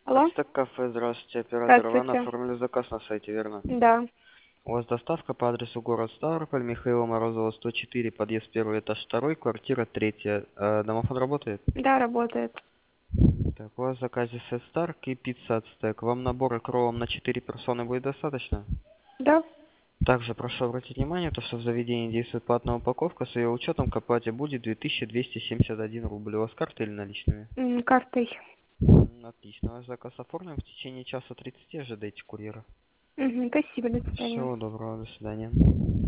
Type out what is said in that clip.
Алло? Ацтек кафе, здравствуйте, оператор Иван, Здравствуйте. оформили заказ на сайте, верно? Да. У вас доставка по адресу город Ставрополь, Михаила Морозова, 104, подъезд 1, этаж 2, квартира 3. Домофон работает? Да, работает. Так, у вас в заказе сет Старк и пицца Ацтек. Вам набора кроллом на 4 персоны будет достаточно? Да. Также прошу обратить внимание, то, что в заведении действует платная упаковка, с ее учетом к оплате будет 2271 рубль. У вас карта или наличными? Картой. Отлично, ваш заказ оформлен, в течение часа 30 ожидайте курьера. Спасибо, до свидания. Всего доброго, до свидания.